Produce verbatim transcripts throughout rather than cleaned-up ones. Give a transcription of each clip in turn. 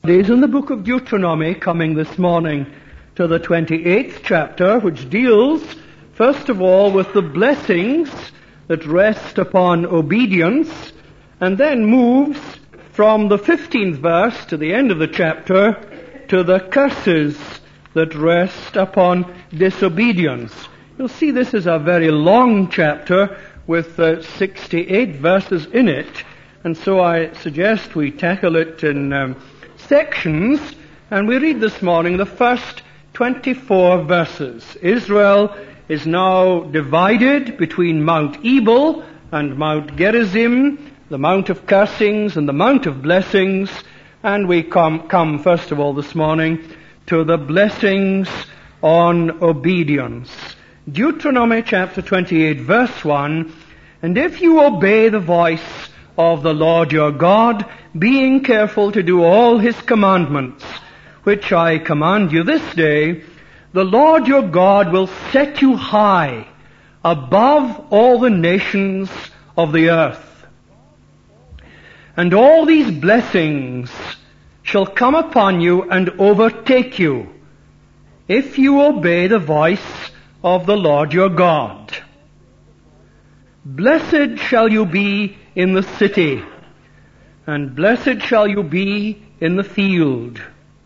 Days in the book of Deuteronomy, coming this morning to the twenty-eighth chapter, which deals, first of all, with the blessings that rest upon obedience, and then moves from the fifteenth verse to the end of the chapter to the curses that rest upon disobedience. You'll see this is a very long chapter with uh, sixty-eight verses in it, and so I suggest we tackle it in um, sections, and we read this morning the first twenty-four verses. Israel is now divided between Mount Ebal and Mount Gerizim, the Mount of Cursings and the Mount of Blessings, and we come, come first of all this morning to the blessings on obedience. Deuteronomy chapter twenty-eight, verse one, "And if you obey the voice of the Lord your God, being careful to do all his commandments, which I command you this day, the Lord your God will set you high above all the nations of the earth. And all these blessings shall come upon you and overtake you, if you obey the voice of the Lord your God. Blessed shall you be in the city, and blessed shall you be in the field.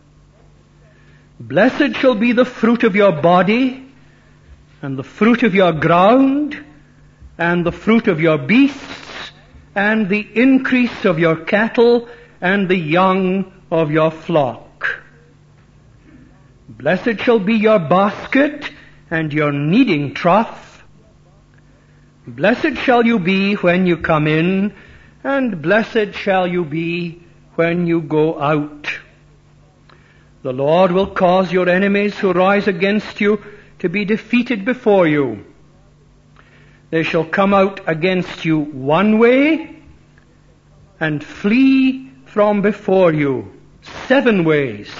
Blessed shall be the fruit of your body, and the fruit of your ground, and the fruit of your beasts, and the increase of your cattle, and the young of your flock. Blessed shall be your basket, and your kneading trough. Blessed shall you be when you come in, and blessed shall you be when you go out. The Lord will cause your enemies who rise against you to be defeated before you. They shall come out against you one way, and flee from before you seven ways.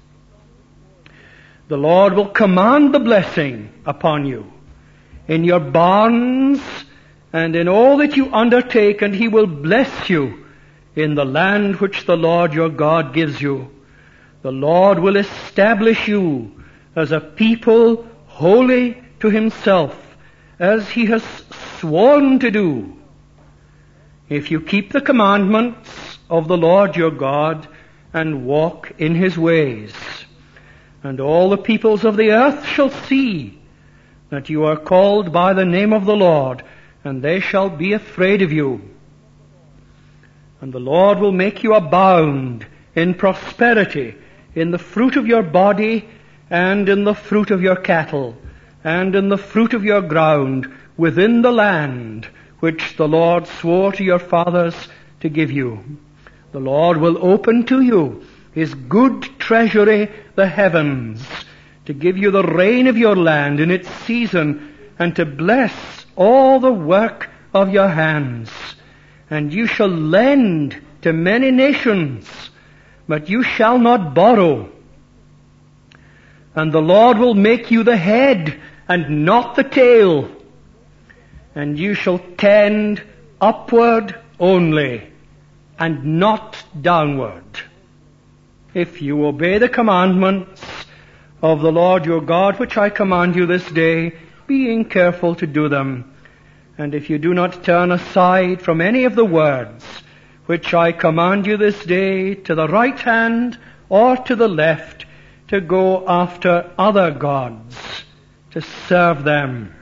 The Lord will command the blessing upon you in your barns and in all that you undertake, and he will bless you in the land which the Lord your God gives you. The Lord will establish you as a people holy to himself, as he has sworn to do, if you keep the commandments of the Lord your God and walk in his ways. And all the peoples of the earth shall see that you are called by the name of the Lord, and they shall be afraid of you. And the Lord will make you abound in prosperity, in the fruit of your body, and in the fruit of your cattle, and in the fruit of your ground, within the land which the Lord swore to your fathers to give you. The Lord will open to you his good treasury, the heavens, to give you the rain of your land in its season, and to bless all the work of your hands. And you shall lend to many nations, but you shall not borrow. And the Lord will make you the head and not the tail. And you shall tend upward only, and not downward, if you obey the commandments of the Lord your God, which I command you this day, being careful to do them. And if you do not turn aside from any of the words which I command you this day, to the right hand or to the left, to go after other gods, to serve them.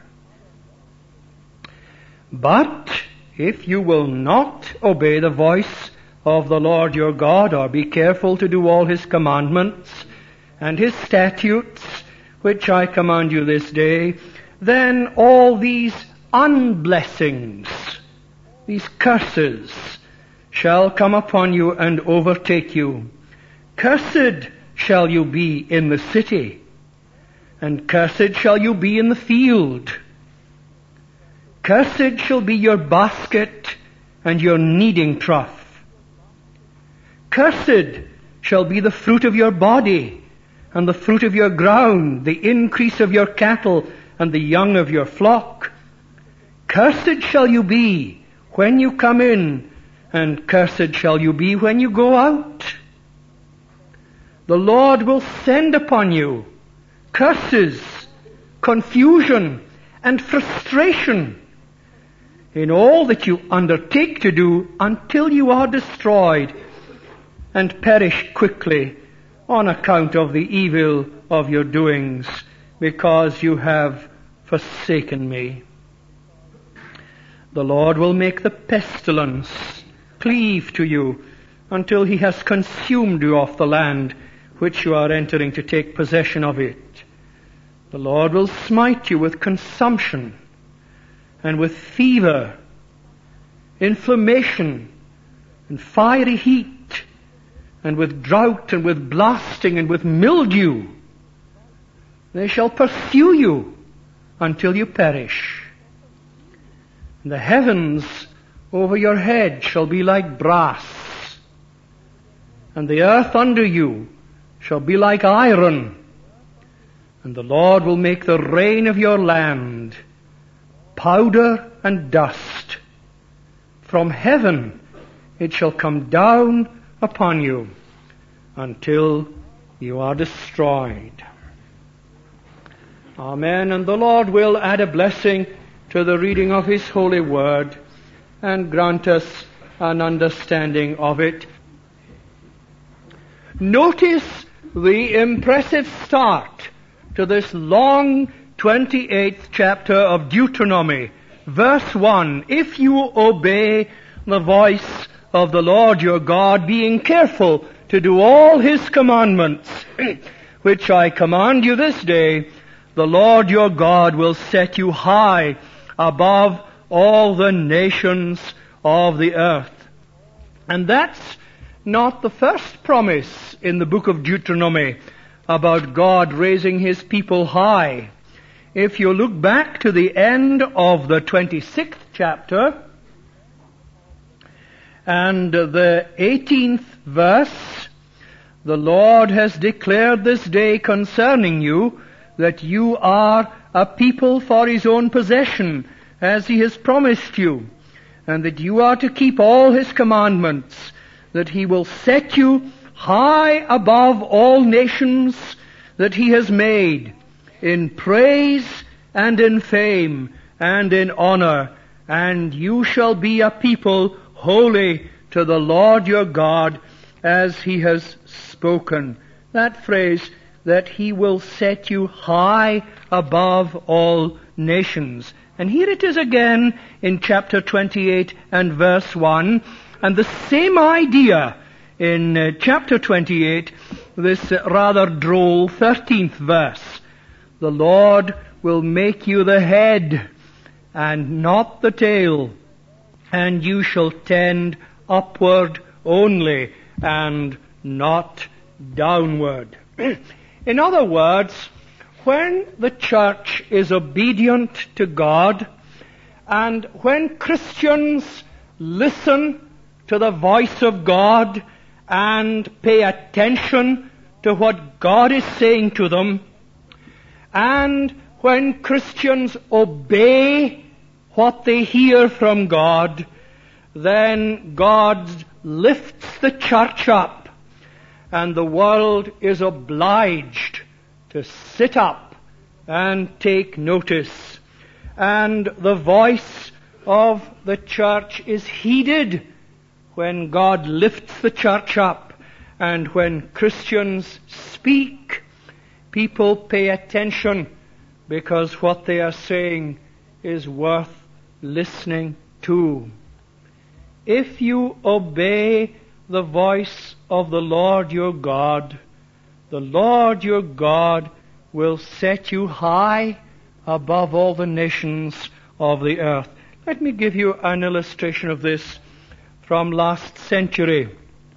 But if you will not obey the voice of the Lord your God, or be careful to do all his commandments and his statutes, which I command you this day, then all these unblessings, these curses, shall come upon you and overtake you. Cursed shall you be in the city, and cursed shall you be in the field. Cursed shall be your basket and your kneading trough. Cursed shall be the fruit of your body, and the fruit of your ground, the increase of your cattle, and the young of your flock. Cursed shall you be when you come in, and cursed shall you be when you go out. the Lord will send upon you curses, confusion, and frustration in all that you undertake to do until you are destroyed and perish quickly on account of the evil of your doings, because you have forsaken me. The Lord will make the pestilence cleave to you until he has consumed you off the land which you are entering to take possession of it. The Lord will smite you with consumption and with fever, inflammation, and fiery heat, and with drought, and with blasting, and with mildew. They shall pursue you until you perish. And the heavens over your head shall be like brass, and the earth under you shall be like iron. And the Lord will make the rain of your land powder and dust. From heaven it shall come down upon you until you are destroyed. Amen. And the Lord will add a blessing to the reading of his holy word and grant us an understanding of it. Notice the impressive start to this long twenty-eighth chapter of Deuteronomy. Verse one, if you obey the voice of the Lord your God, being careful to do all his commandments, which I command you this day, the Lord your God will set you high above all the nations of the earth. And that's not the first promise in the book of Deuteronomy about God raising his people high. If you look back to the end of the twenty-sixth chapter and the eighteenth verse, the Lord has declared this day concerning you that you are a people for his own possession, as he has promised you, and that you are to keep all his commandments, that he will set you high above all nations that he has made, in praise and in fame and in honor, and you shall be a people holy to the Lord your God, as he has spoken. That phrase, that he will set you high above all nations. And here it is again in chapter twenty-eight and verse one, and the same idea in uh, chapter twenty-eight, this uh, rather droll thirteenth verse. The Lord will make you the head and not the tail, and you shall tend upward only and not downward. In other words, when the church is obedient to God, and when Christians listen to the voice of God and pay attention to what God is saying to them, and when Christians obey what they hear from God, then God lifts the church up, and the world is obliged to sit up and take notice. And the voice of the church is heeded when God lifts the church up, and when Christians speak, people pay attention, because what they are saying is worth listening to. If you obey the voice of the Lord your God, the Lord your God will set you high above all the nations of the earth. Let me give you an illustration of this from last century.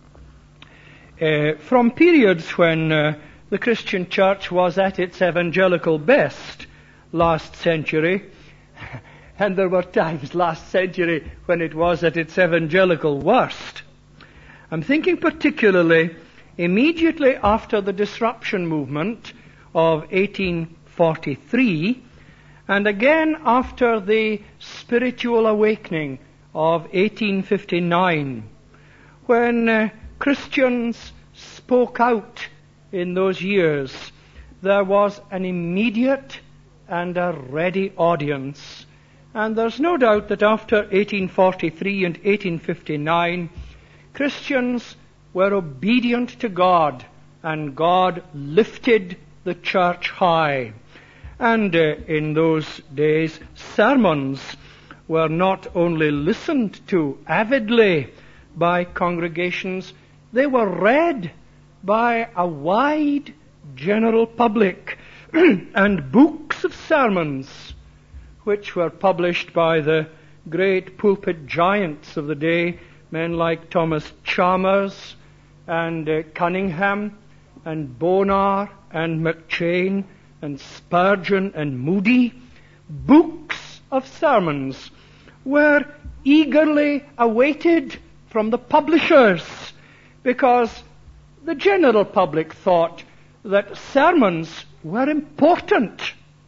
Uh, from periods when uh, the Christian church was at its evangelical best last century, and there were times last century when it was at its evangelical worst. I'm thinking particularly immediately after the disruption movement of eighteen forty-three, and again after the spiritual awakening of eighteen fifty-nine, when uh, Christians spoke out in those years, there was an immediate and a ready audience. And there's no doubt that after eighteen forty-three and eighteen fifty-nine, Christians were obedient to God, and God lifted the church high. And uh, in those days, sermons were not only listened to avidly by congregations, they were read by a wide general public. And books of sermons, which were published by the great pulpit giants of the day, men like Thomas Chalmers and uh, Cunningham and Bonar and McChain and Spurgeon and Moody, books of sermons were eagerly awaited from the publishers, because the general public thought that sermons were important.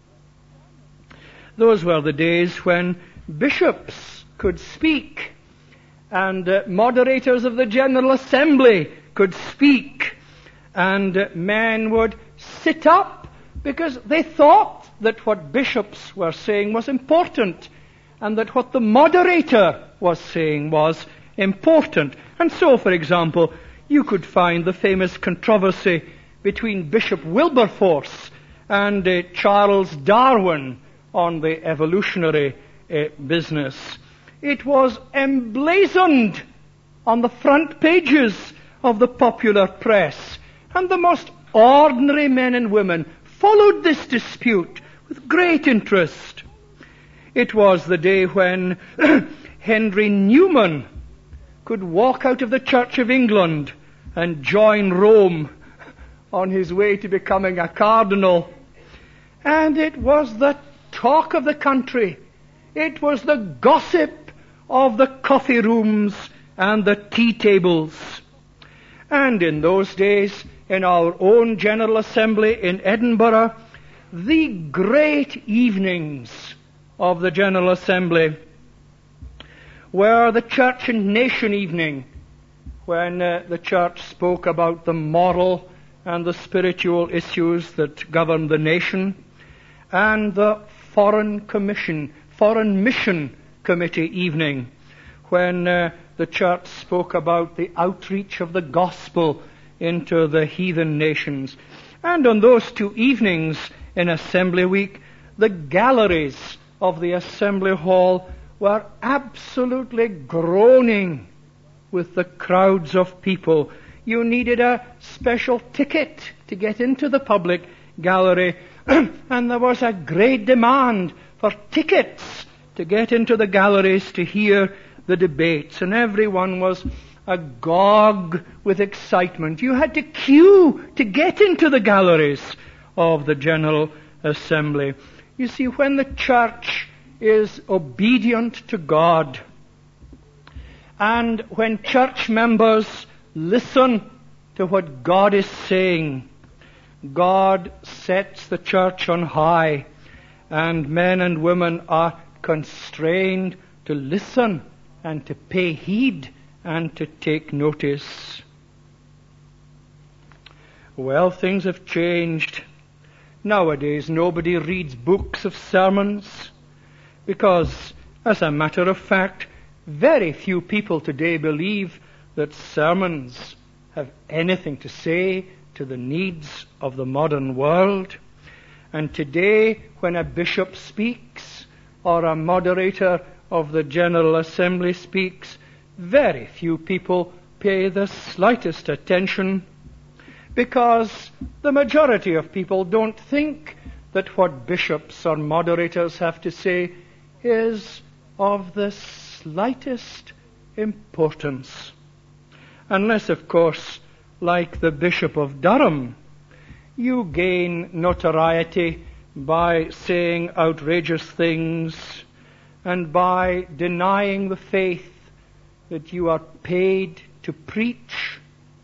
Those were the days when bishops could speak, and uh, moderators of the General Assembly could speak, and uh, men would sit up because they thought that what bishops were saying was important, and that what the moderator was saying was important. And so, for example, you could find the famous controversy between Bishop Wilberforce and uh, Charles Darwin on the evolutionary uh, business. It was emblazoned on the front pages of the popular press, and the most ordinary men and women followed this dispute with great interest. It was the day when Henry Newman could walk out of the Church of England and join Rome on his way to becoming a cardinal. And it was the talk of the country. It was the gossip of the coffee rooms and the tea tables. And in those days, in our own General Assembly in Edinburgh, the great evenings of the General Assembly were the Church and Nation evening, when uh, the Church spoke about the moral and the spiritual issues that govern the nation, and the Foreign Commission, Foreign Mission Committee evening, when uh, the Church spoke about the outreach of the gospel into the heathen nations. And on those two evenings in Assembly Week, the galleries of the Assembly Hall were absolutely groaning with the crowds of people. You needed a special ticket to get into the public gallery, and there was a great demand for tickets to get into the galleries to hear the debates, and everyone was agog with excitement. You had to queue to get into the galleries of the General Assembly. You see, when the church is obedient to God, and when church members listen to what God is saying, God sets the church on high, and men and women are constrained to listen and to pay heed and to take notice. Well, things have changed. Nowadays, nobody reads books of sermons, because, as a matter of fact, very few people today believe that sermons have anything to say to the needs of the modern world. And today, when a bishop speaks or a moderator of the General Assembly speaks, very few people pay the slightest attention, because the majority of people don't think that what bishops or moderators have to say is of the slightest importance. Unless, of course, like the Bishop of Durham, you gain notoriety by saying outrageous things and by denying the faith that you are paid to preach.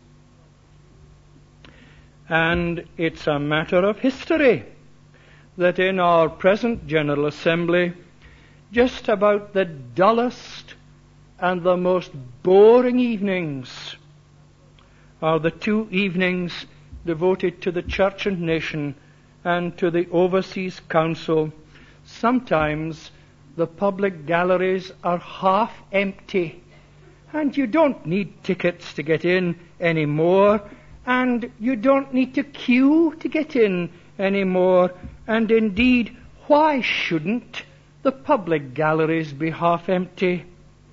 And it's a matter of history that in our present General Assembly, just about the dullest and the most boring evenings are the two evenings devoted to the church and nation and to the Overseas Council, sometimes the public galleries are half empty, and you don't need tickets to get in anymore, and you don't need to queue to get in anymore, and indeed, why shouldn't the public galleries be half empty?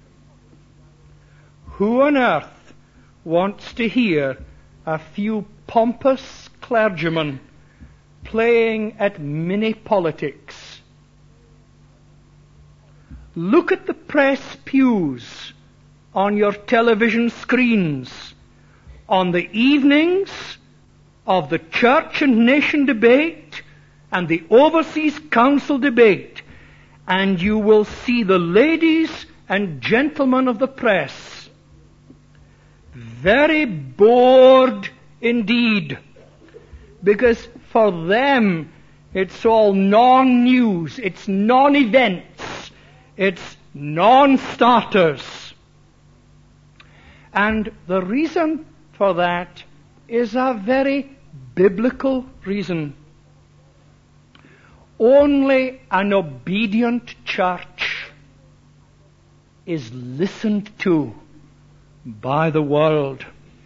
Who on earth wants to hear a few pompous clergymen playing at mini-politics? Look at the press pews on your television screens on the evenings of the church and nation debate and the Overseas Council debate, and you will see the ladies and gentlemen of the press very bored indeed, because for them it's all non-news, it's non-events, it's non-starters. And the reason for that is a very biblical reason. Only an obedient church is listened to by the world.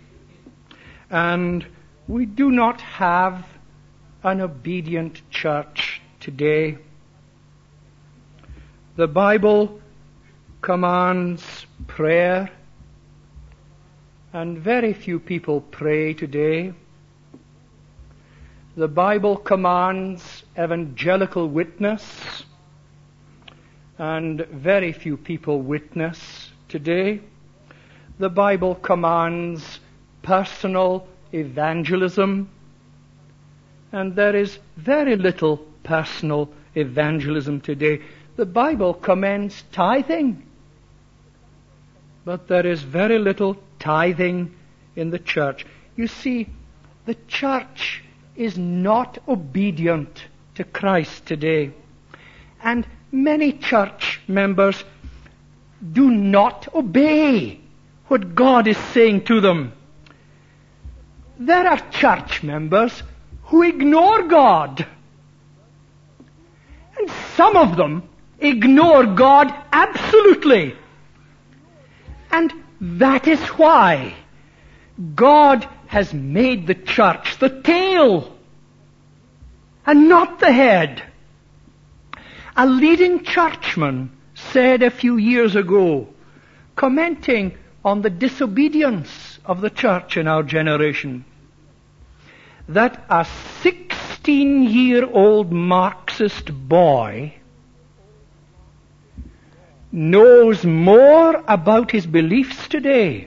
And we do not have an obedient church today. The Bible commands prayer, and very few people pray today. The Bible commands evangelical witness, and very few people witness today. The Bible commands personal evangelism, and there is very little personal evangelism today. The Bible commends tithing, but there is very little tithing in the church. You see, the church is not obedient to Christ today. And many church members do not obey what God is saying to them. There are church members who ignore God. And some of them ignore God absolutely. And that is why God has made the church the tail and not the head. A leading churchman said a few years ago, commenting on the disobedience of the church in our generation, that a sixteen-year-old Marxist boy knows more about his beliefs today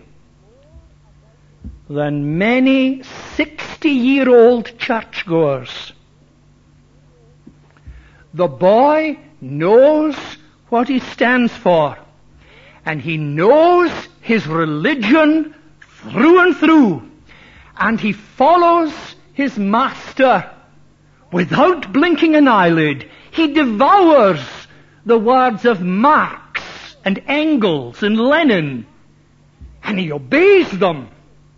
than many sixty-year-old churchgoers. The boy knows what he stands for, and he knows his religion through and through, and he follows his master without blinking an eyelid. He devours the words of Marx and Engels and Lenin, and he obeys them.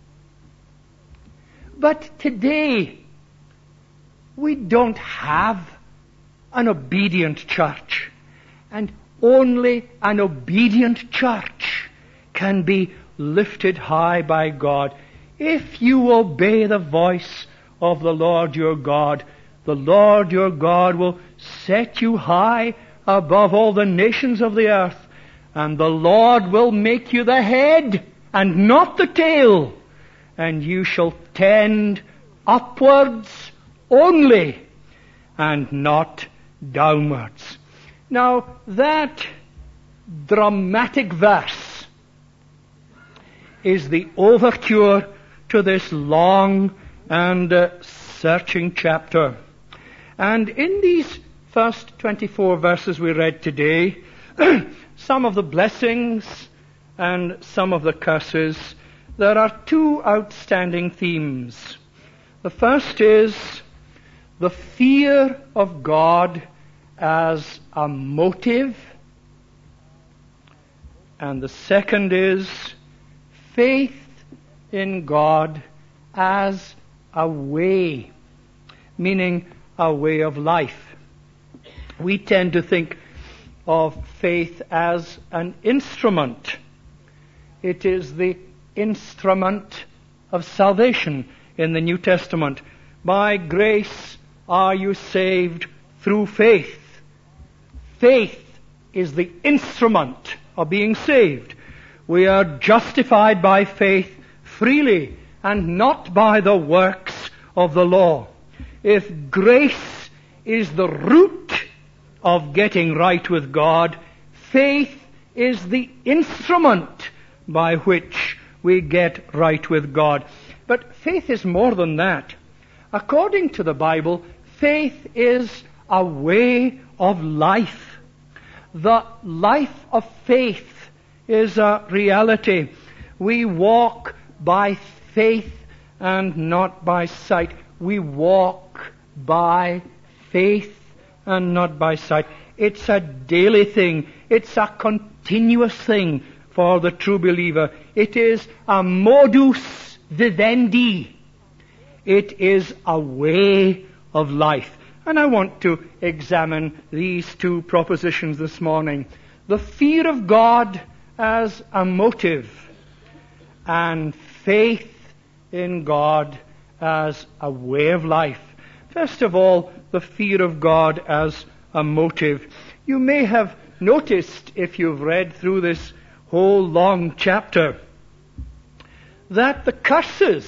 But today, we don't have an obedient church, and only an obedient church can be lifted high by God. If you obey the voice of the Lord your God, the Lord your God will set you high above all the nations of the earth, and the Lord will make you the head and not the tail, and you shall tend upwards only and not downwards. Now, that dramatic verse is the overture to this long and uh, searching chapter. And in these first twenty-four verses we read today, some of the blessings and some of the curses, there are two outstanding themes. The first is the fear of God as a motive, and the second is faith in God as a way, meaning a way of life. We tend to think of faith as an instrument. It is the instrument of salvation in the New Testament. By grace are you saved through faith. Faith is the instrument of being saved. We are justified by faith freely and not by the works of the law. If grace is the root of getting right with God, faith is the instrument by which we get right with God. But faith is more than that. According to the Bible, faith is a way of life. The life of faith is a reality. We walk by faith and not by sight. We walk by faith and not by sight. It's a daily thing. It's a continuous thing for the true believer. It is a modus vivendi. It is a way of life. And I want to examine these two propositions this morning. The fear of God as a motive, and faith in God as a way of life. First of all, the fear of God as a motive. You may have noticed, if you've read through this whole long chapter, that the curses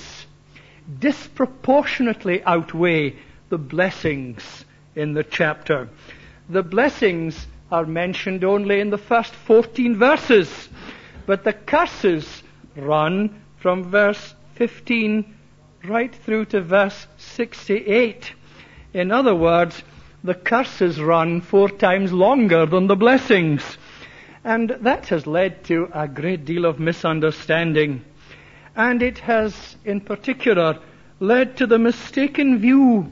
disproportionately outweigh the blessings in the chapter. The blessings are mentioned only in the first fourteen verses, but the curses run from verse fifteen right through to verse sixty-eight. In other words, the curses run four times longer than the blessings. And that has led to a great deal of misunderstanding. And it has, in particular, led to the mistaken view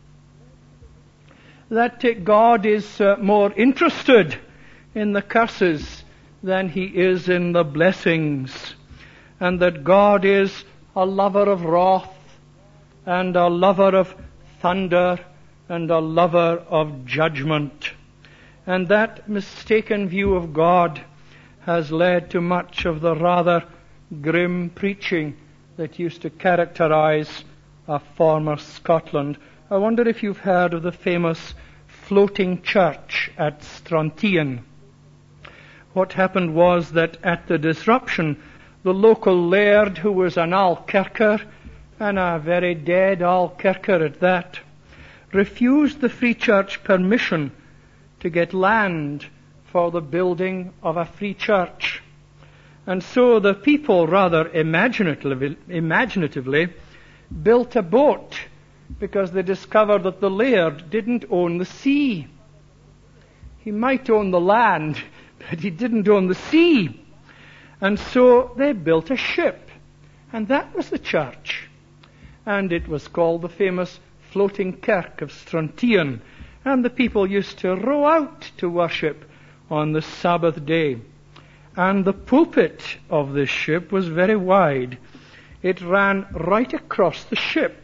that God is uh, more interested in the curses than he is in the blessings, and that God is a lover of wrath and a lover of thunder and a lover of judgment. And that mistaken view of God has led to much of the rather grim preaching that used to characterize a former Scotland. I wonder if you've heard of the famous floating church at Strontian. What happened was that at the disruption, the local laird, who was an Alkirker, and a very dead Alkirker at that, refused the Free Church permission to get land for the building of a free church. And so the people rather imaginatively, imaginatively built a boat, because they discovered that the laird didn't own the sea. He might own the land, but he didn't own the sea. And so they built a ship, and that was the church. And it was called the famous Floating Kirk of Strontian, and the people used to row out to worship on the Sabbath day. And the pulpit of this ship was very wide. It ran right across the ship.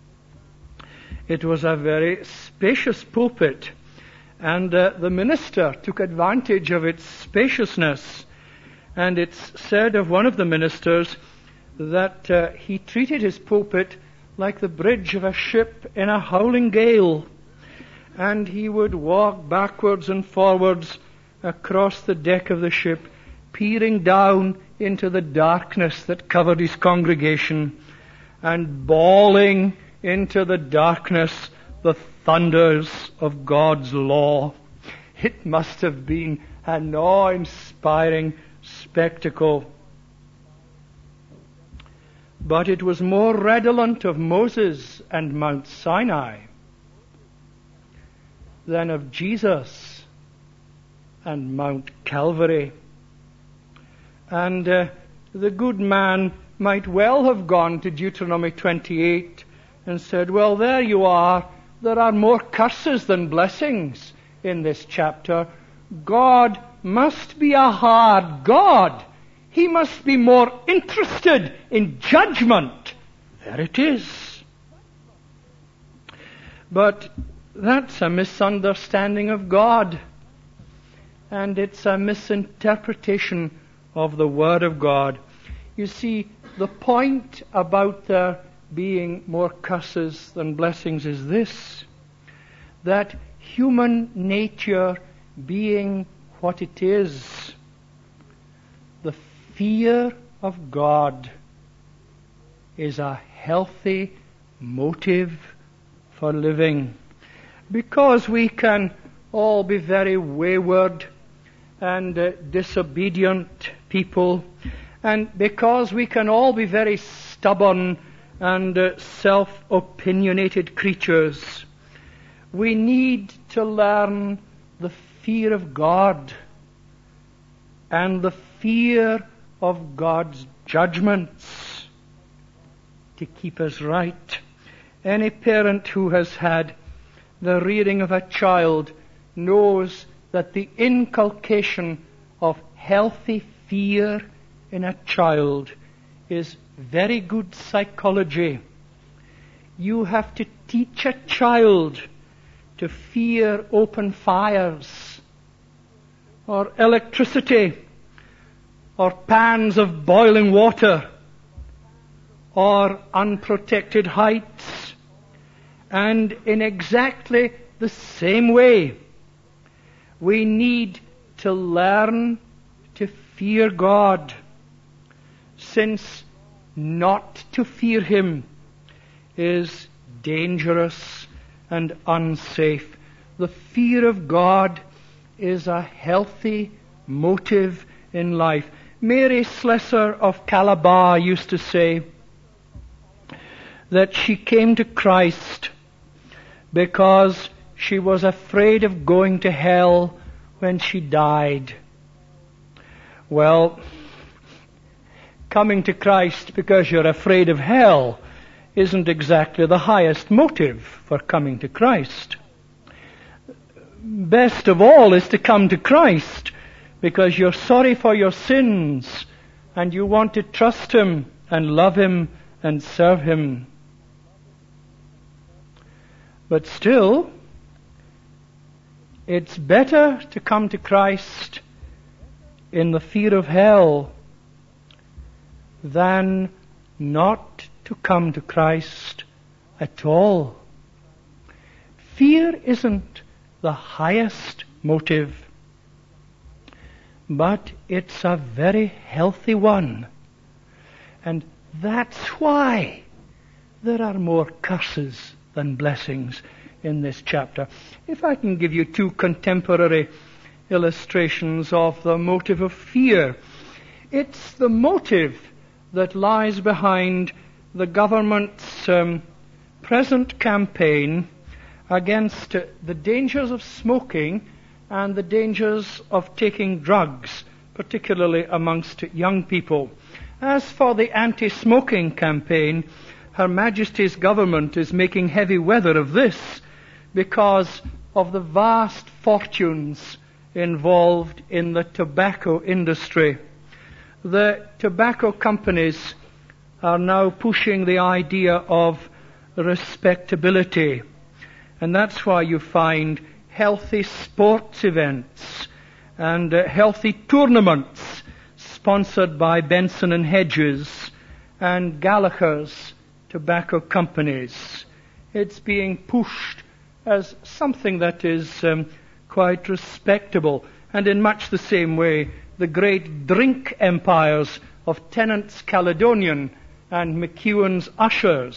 It was a very spacious pulpit, and uh, the minister took advantage of its spaciousness. And it's said of one of the ministers that uh, he treated his pulpit like the bridge of a ship in a howling gale. And he would walk backwards and forwards across the deck of the ship, peering down into the darkness that covered his congregation, and bawling into the darkness the thunders of God's law. It must have been an awe-inspiring spectacle. But it was more redolent of Moses and Mount Sinai than of Jesus and Mount Calvary. And uh, the good man might well have gone to Deuteronomy twenty-eight and said, well, there you are. There are more curses than blessings in this chapter. God must be a hard God. He must be more interested in judgment. There it is. But that's a misunderstanding of God. And it's a misinterpretation of the Word of God. You see, the point about there being more curses than blessings is this: that human nature being what it is, the fear of God is a healthy motive for living. Because we can all be very wayward and uh, disobedient people, and because we can all be very stubborn and uh, self-opinionated creatures, we need to learn the fear of God and the fear of God's judgments to keep us right. Any parent who has had the rearing of a child knows that the inculcation of healthy fear in a child is very good psychology. You have to teach a child to fear open fires, or electricity, or pans of boiling water, or unprotected heights. And in exactly the same way, we need to learn to fear God, since not to fear Him is dangerous and unsafe. The fear of God is a healthy motive in life. Mary Slessor of Calabar used to say that she came to Christ because she was afraid of going to hell when she died. Well, coming to Christ because you're afraid of hell isn't exactly the highest motive for coming to Christ. Best of all is to come to Christ because you're sorry for your sins and you want to trust Him and love Him and serve Him. But still, it's better to come to Christ in the fear of hell than not to come to Christ at all. Fear isn't the highest motive, but it's a very healthy one. And that's why there are more curses than blessings in this chapter. If I can give you two contemporary illustrations of the motive of fear. It's the motive that lies behind the government's um, present campaign against uh, the dangers of smoking and the dangers of taking drugs, particularly amongst young people. As for the anti-smoking campaign, Her Majesty's government is making heavy weather of this because of the vast fortunes involved in the tobacco industry. The tobacco companies are now pushing the idea of respectability. And that's why you find healthy sports events and uh, healthy tournaments sponsored by Benson and Hedges and Gallagher's tobacco companies. It's being pushed as something that is um, quite respectable. And in much the same way, the great drink empires of Tennant's Caledonian and McEwen's Ushers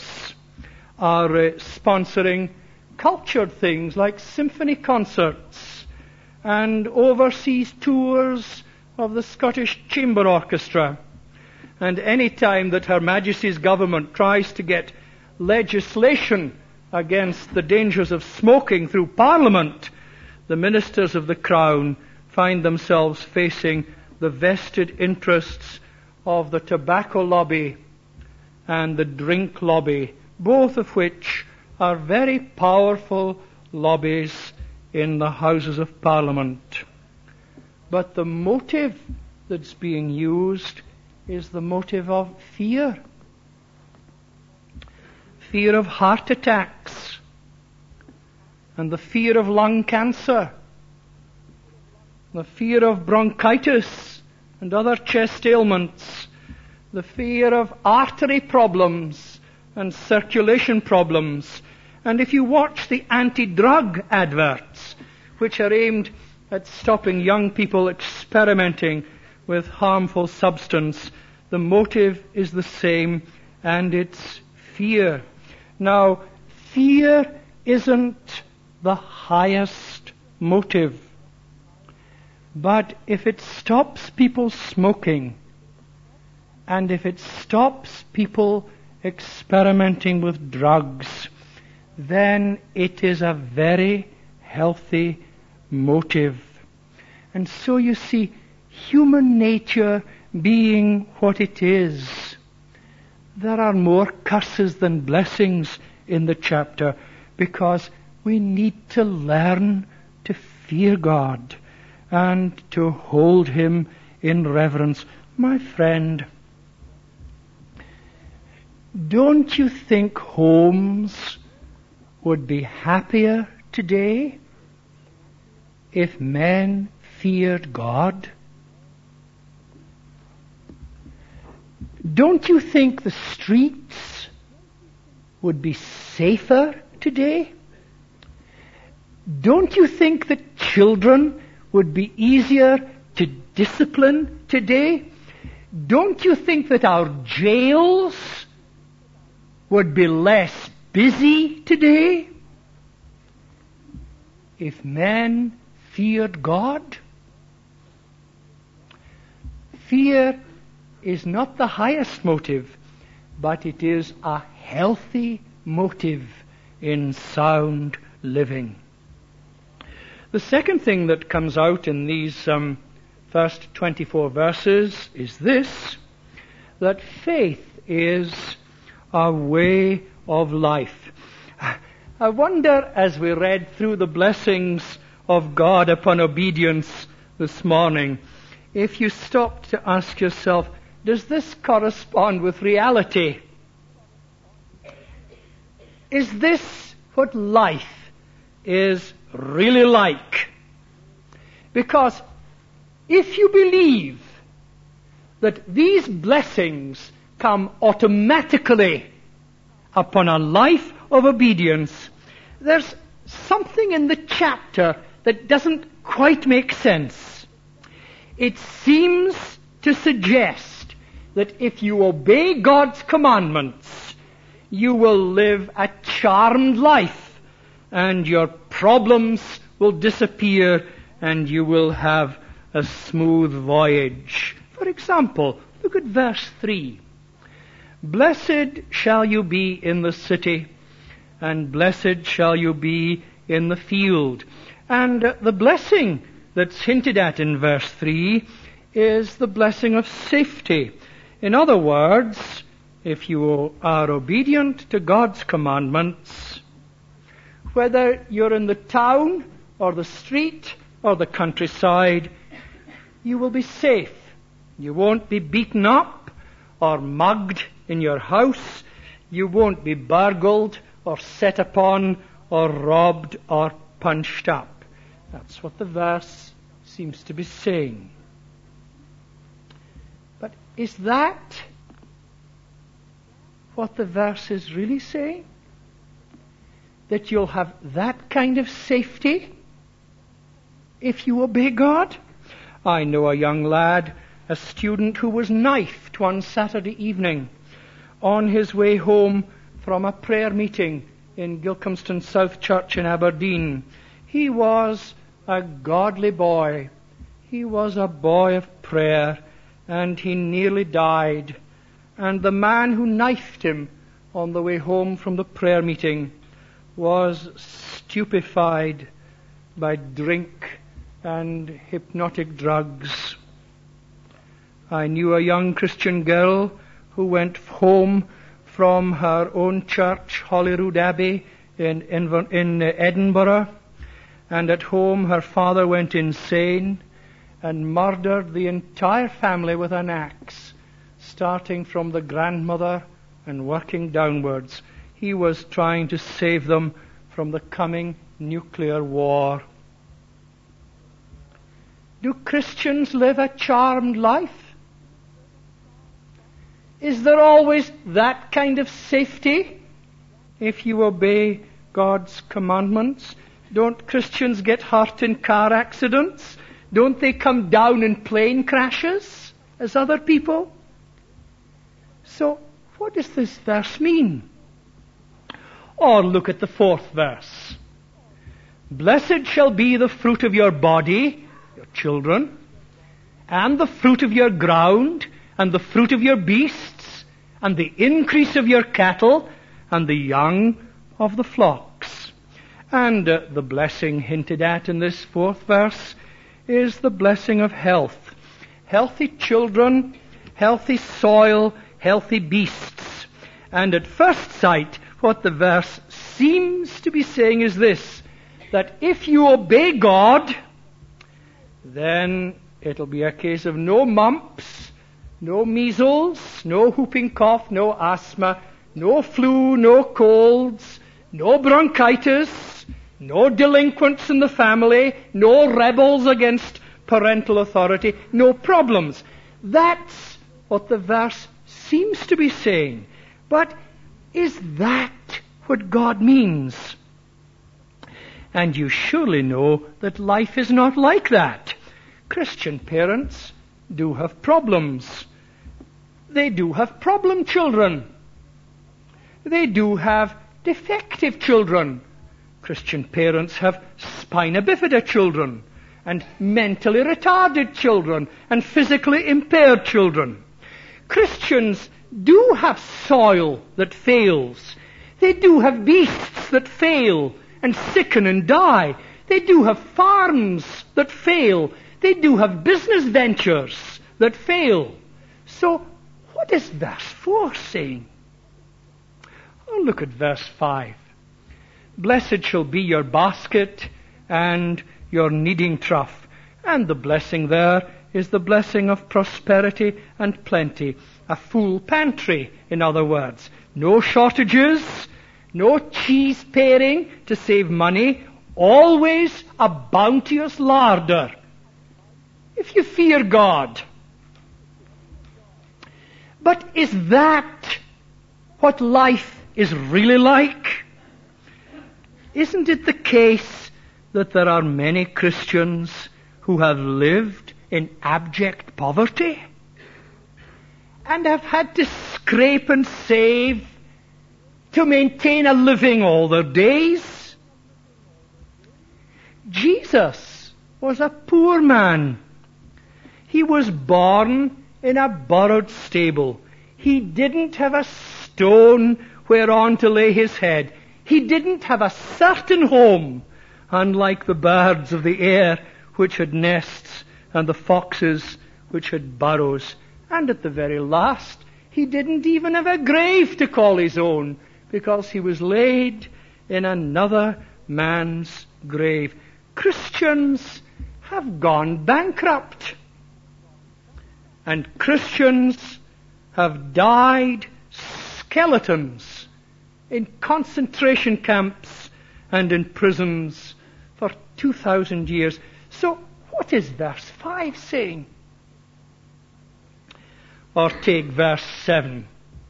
are uh, sponsoring cultured things like symphony concerts and overseas tours of the Scottish Chamber Orchestra. And any time that Her Majesty's government tries to get legislation against the dangers of smoking through Parliament, the ministers of the Crown find themselves facing the vested interests of the tobacco lobby and the drink lobby, both of which are very powerful lobbies in the Houses of Parliament. But the motive that's being used is the motive of fear. Fear of heart attacks, and the fear of lung cancer, the fear of bronchitis and other chest ailments, the fear of artery problems and circulation problems. And if you watch the anti-drug adverts, which are aimed at stopping young people experimenting with harmful substance, the motive is the same, and it's fear. Now, fear isn't the highest motive. But if it stops people smoking, and if it stops people experimenting with drugs, then it is a very healthy motive. And so you see, human nature being what it is, there are more curses than blessings in the chapter, because we need to learn to fear God and to hold Him in reverence. My friend, don't you think homes would be happier today if men feared God? Don't you think the streets would be safer today? Don't you think that children would be easier to discipline today? Don't you think that our jails would be less busy today if men feared God? Fear is not the highest motive, but it is a healthy motive in sound living. The second thing that comes out in these um, first twenty-four verses is this, that faith is a way of life. I wonder, as we read through the blessings of God upon obedience this morning, if you stopped to ask yourself, does this correspond with reality? Is this what life is really like? Because if you believe that these blessings come automatically upon a life of obedience, there's something in the chapter that doesn't quite make sense. It seems to suggest that if you obey God's commandments, you will live a charmed life, and your problems will disappear, and you will have a smooth voyage. For example, look at verse three. Blessed shall you be in the city, and blessed shall you be in the field. And uh, the blessing that's hinted at in verse three is the blessing of safety. In other words, if you are obedient to God's commandments, whether you're in the town or the street or the countryside, you will be safe. You won't be beaten up or mugged in your house. You won't be burgled or set upon or robbed or punched up. That's what the verse seems to be saying. But is that what the verse is really saying? That you'll have that kind of safety if you obey God? I know a young lad, a student, who was knifed one Saturday evening on his way home from a prayer meeting in Gilcomston South Church in Aberdeen. He was a godly boy. He was a boy of prayer, and he nearly died. And the man who knifed him on the way home from the prayer meeting was stupefied by drink and hypnotic drugs. I knew a young Christian girl who went home from her own church, Holyrood Abbey, in, in, in Edinburgh, and at home her father went insane and murdered the entire family with an axe, starting from the grandmother and working downwards. He was trying to save them from the coming nuclear war. Do Christians live a charmed life? Is there always that kind of safety if you obey God's commandments? Don't Christians get hurt in car accidents? Don't they come down in plane crashes as other people? So, what does this verse mean? Or look at the fourth verse. Blessed shall be the fruit of your body, your children, and the fruit of your ground, and the fruit of your beasts, and the increase of your cattle, and the young of the flocks. And uh, the blessing hinted at in this fourth verse is the blessing of health. Healthy children, healthy soil, healthy beasts. And at first sight, what the verse seems to be saying is this, that if you obey God, then it'll be a case of no mumps, no measles, no whooping cough, no asthma, no flu, no colds, no bronchitis, no delinquents in the family, no rebels against parental authority, no problems. That's what the verse seems to be saying. But is that what God means? And you surely know that life is not like that. Christian parents do have problems. They do have problem children. They do have defective children. Christian parents have spina bifida children, and mentally retarded children, and physically impaired children. Christians do have soil that fails. They do have beasts that fail and sicken and die. They do have farms that fail. They do have business ventures that fail. So, what is verse four saying? Oh, look at verse five. Blessed shall be your basket and your kneading trough. And the blessing there is the blessing of prosperity and plenty. A full pantry, in other words. No shortages, no cheese paring to save money, always a bounteous larder. If you fear God. But is that what life is really like? Isn't it the case that there are many Christians who have lived in abject poverty and have had to scrape and save to maintain a living all their days? Jesus was a poor man. He was born in a borrowed stable. He didn't have a stone whereon to lay his head. He didn't have a certain home, unlike the birds of the air which had nests and the foxes which had burrows. And at the very last, he didn't even have a grave to call his own, because he was laid in another man's grave. Christians have gone bankrupt. And Christians have died skeletons in concentration camps and in prisons for two thousand years. So, what is verse five saying? Or take verse seven.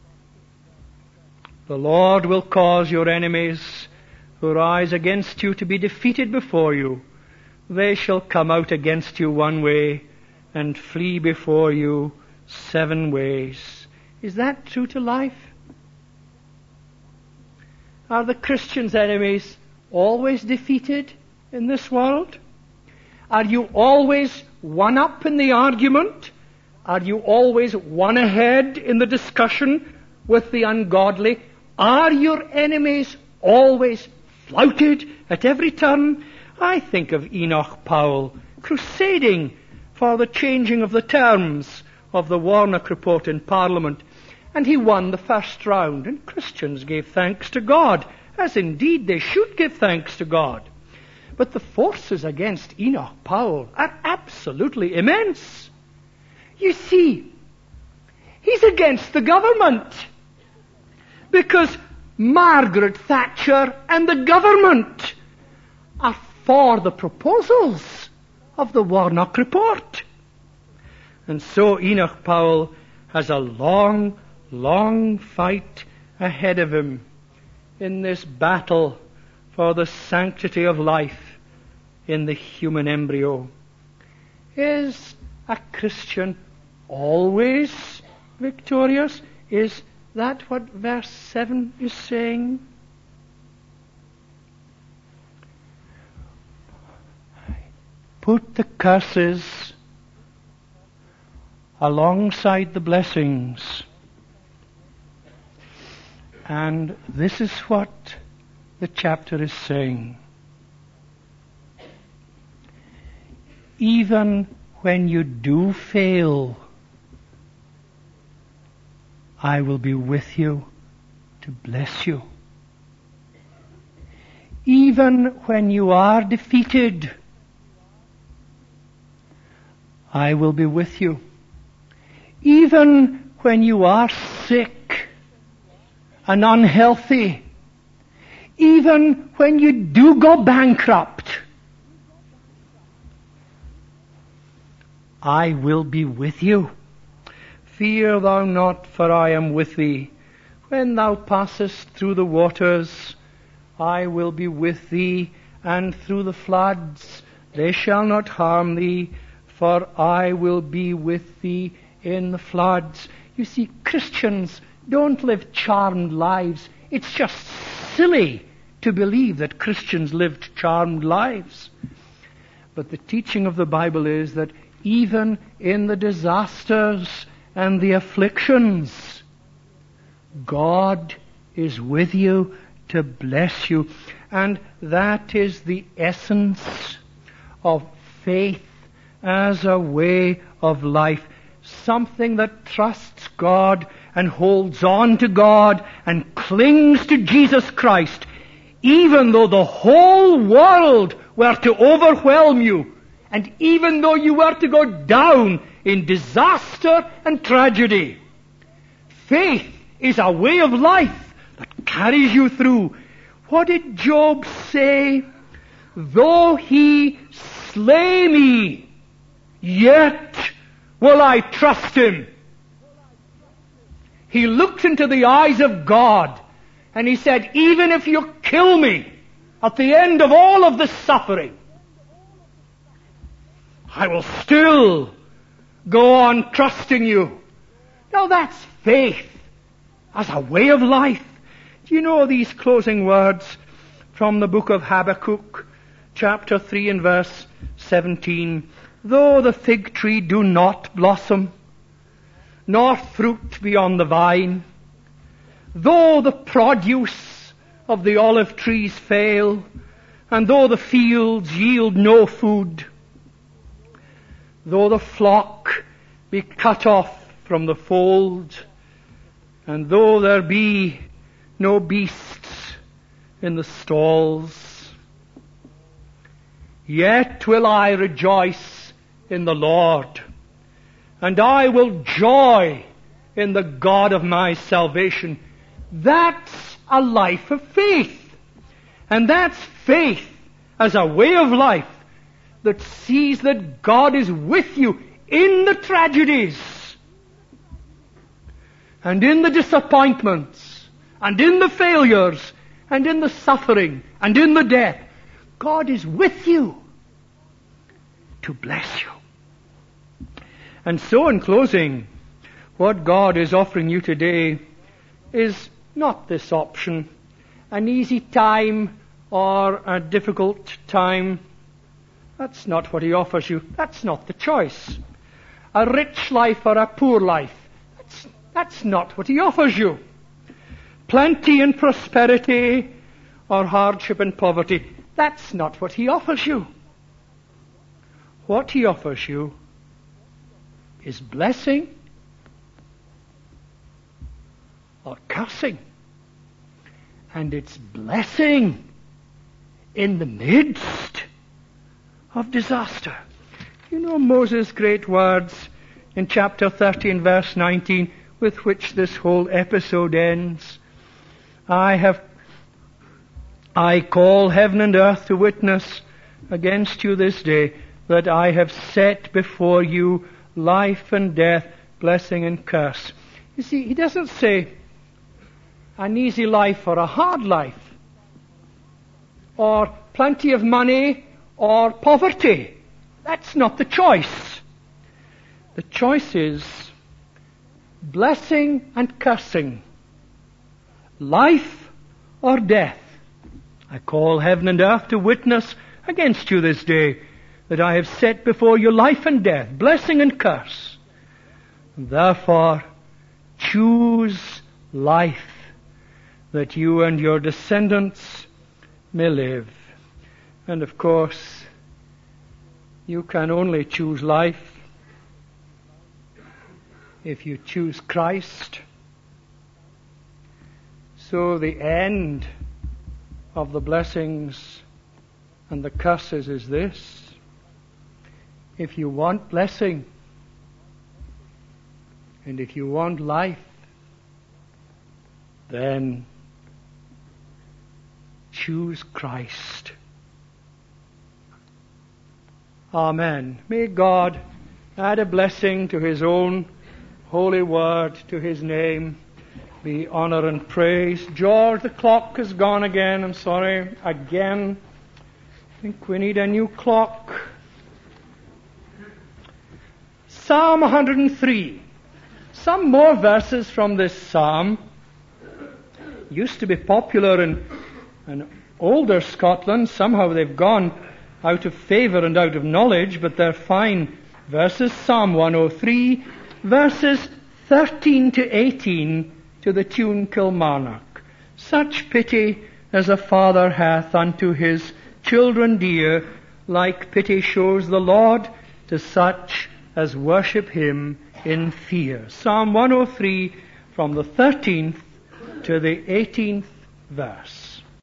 The Lord will cause your enemies who rise against you to be defeated before you. They shall come out against you one way and flee before you seven ways. Is that true to life? Are the Christian's enemies always defeated in this world? Are you always one up in the argument? Are you always one ahead in the discussion with the ungodly? Are your enemies always flouted at every turn? I think of Enoch Powell crusading for the changing of the terms of the Warnock Report in Parliament. And he won the first round, and Christians gave thanks to God, as indeed they should give thanks to God. But the forces against Enoch Powell are absolutely immense. You see, he's against the government, because Margaret Thatcher and the government are for the proposals of the Warnock Report. And so Enoch Powell has a long, long fight ahead of him in this battle for the sanctity of life in the human embryo. Is a Christian always victorious? Is that what verse seven is saying? Put the curses alongside the blessings. And this is what the chapter is saying. Even when you do fail, I will be with you to bless you. Even when you are defeated, I will be with you. Even when you are sick and unhealthy, even when you do go bankrupt, I will be with you. Fear thou not, for I am with thee. When thou passest through the waters, I will be with thee, and through the floods, they shall not harm thee, for I will be with thee in the floods. You see, Christians don't live charmed lives. It's just silly to believe that Christians lived charmed lives. But the teaching of the Bible is that even in the disasters and the afflictions, God is with you to bless you. And that is the essence of faith as a way of life. Something that trusts God and holds on to God and clings to Jesus Christ, even though the whole world were to overwhelm you, and even though you were to go down in disaster and tragedy. Faith is a way of life that carries you through. What did Job say? Though he slay me, yet will I trust him. He looked into the eyes of God and he said, even if you kill me at the end of all of this suffering, I will still go on trusting you. Now that's faith as a way of life. Do you know these closing words from the book of Habakkuk, chapter three and verse seventeen? Though the fig tree do not blossom, nor fruit be on the vine, though the produce of the olive trees fail, and though the fields yield no food, though the flock be cut off from the fold, and though there be no beasts in the stalls, yet will I rejoice in the Lord, and I will joy in the God of my salvation. That's a life of faith. And that's faith as a way of life that sees that God is with you in the tragedies, and in the disappointments, and in the failures, and in the suffering, and in the death. God is with you to bless you. And so in closing, what God is offering you today is not this option, an easy time or a difficult time. That's not what He offers you. That's not the choice. A rich life or a poor life. That's, that's not what He offers you. Plenty and prosperity or hardship and poverty. That's not what He offers you. What He offers you is blessing or cursing. And it's blessing in the midst of disaster. You know Moses' great words in chapter thirteen, verse nineteen, with which this whole episode ends. I have, I call heaven and earth to witness against you this day that I have set before you life and death, blessing and curse. You see, he doesn't say an easy life or a hard life, or plenty of money or poverty. That's not the choice. The choice is blessing and cursing, life or death. I call heaven and earth to witness against you this day that I have set before you life and death, blessing and curse. Therefore, choose life, that you and your descendants may live. And of course, you can only choose life if you choose Christ. So the end of the blessings and the curses is this: if you want blessing and if you want life, then choose Christ. Amen. May God add a blessing to His own holy word, to His name be honor and praise. George, the clock has gone again. I'm sorry. Again. I think we need a new clock. Psalm one hundred three. Some more verses from this psalm. Used to be popular in, in older Scotland. Somehow they've gone out of favour and out of knowledge, but they're fine verses. Psalm one oh three, verses thirteen to eighteen, to the tune Kilmarnock. Such pity as a father hath unto his children dear, like pity shows the Lord to such as worship Him in fear. Psalm one oh three, from the thirteenth to the eighteenth verse.